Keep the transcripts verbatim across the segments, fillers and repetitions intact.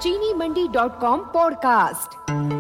चीनी Mandi dot com podcast.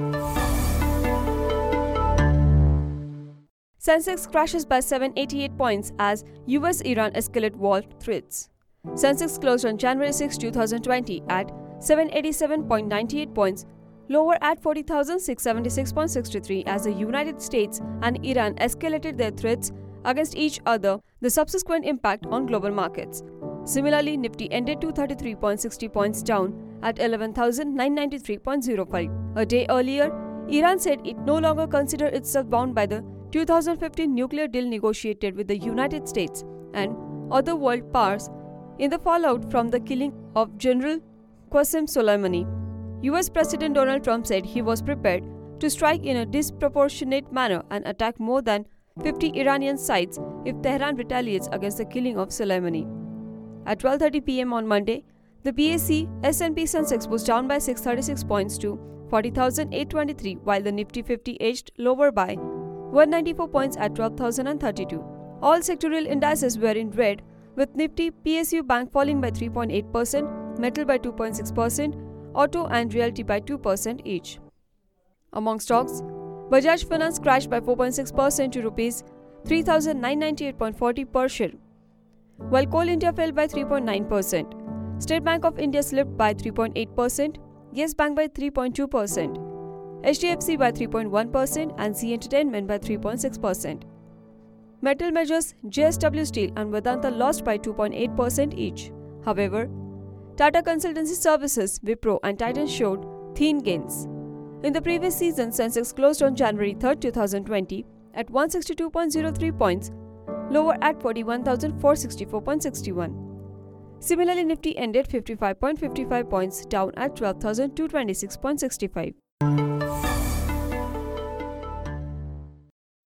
Sensex crashes by seven hundred eighty-eight points as U S-Iran escalate war threats. Sensex closed on January sixth, twenty twenty at seven hundred eighty-seven point nine eight points, lower at forty thousand six hundred seventy-six point six three as the United States and Iran escalated their threats against each other, the subsequent impact on global markets. Similarly, Nifty ended two hundred thirty-three point six zero points down at eleven thousand nine hundred ninety-three point zero five. A day earlier, Iran said it no longer considered itself bound by the two thousand fifteen nuclear deal negotiated with the United States and other world powers in the fallout from the killing of General Qasem Soleimani. U S President Donald Trump said he was prepared to strike in a disproportionate manner and attack more than fifty Iranian sites if Tehran retaliates against the killing of Soleimani. At twelve thirty p.m. on Monday, the B S E S and P Sensex was down by six hundred thirty-six points to forty thousand eight hundred twenty-three, while the Nifty fifty edged lower by one hundred ninety-four points at twelve thousand thirty-two. All sectoral indices were in red, with Nifty P S U Bank falling by three point eight percent, Metal by two point six percent, Auto and Realty by two percent each. Among stocks, Bajaj Finance crashed by four point six percent to rupees three thousand nine hundred ninety-eight point four zero per share, while Coal India fell by three point nine percent. State Bank of India slipped by three point eight percent, Yes Bank by three point two percent, H D F C by three point one percent and Zee Entertainment by three point six percent. Metal majors J S W Steel and Vedanta lost by two point eight percent each. However, Tata Consultancy Services, Wipro and Titan showed thin gains. In the previous season, Sensex closed on January third, twenty twenty at one hundred sixty-two point zero three points, lower at forty-one thousand four hundred sixty-four point six one. Similarly, Nifty ended fifty-five point five five points down at twelve thousand two hundred twenty-six point six five.